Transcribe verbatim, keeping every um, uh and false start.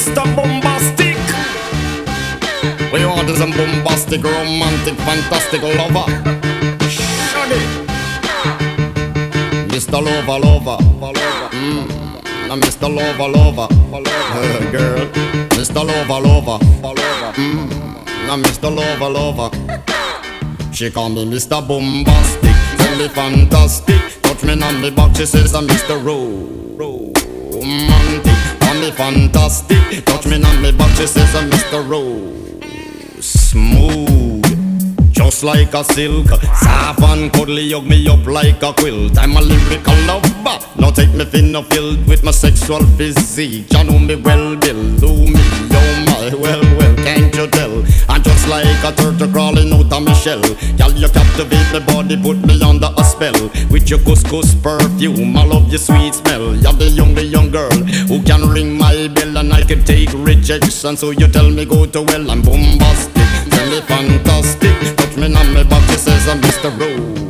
Mister Bombastic. We want is a bombastic, romantic, fantastic lover. Shaggy. Mister Lover, lover, mm. Now Mister Lover, lover, uh, girl. Mister Lover, lover, mm. Now Mister Lover, lover. She call me Mister Bombastic, tell me fantastic. Touch me on me back, she says I'm Mister Romantic. Call me fantastic, touch me on me back, she says I'm Mister Rose. Smooth, just like a silk, soft and cuddly, hug me up like a quilt. I'm a lyrical lover, now take me thin or filled with my sexual physique. You know me well, Bill, do me, oh my, well, well, can't you tell? I'm just like a turtle crawling out of my shell. Girl, you captivate my body, put me under a spell. With your couscous perfume, I love your sweet smell. You're the young, the young girl who can ring my bell, and I can take rejection. So you tell me go to well, I'm bombastic, tell me fantastic. Touch me on my back, she says I'm Mister Rose.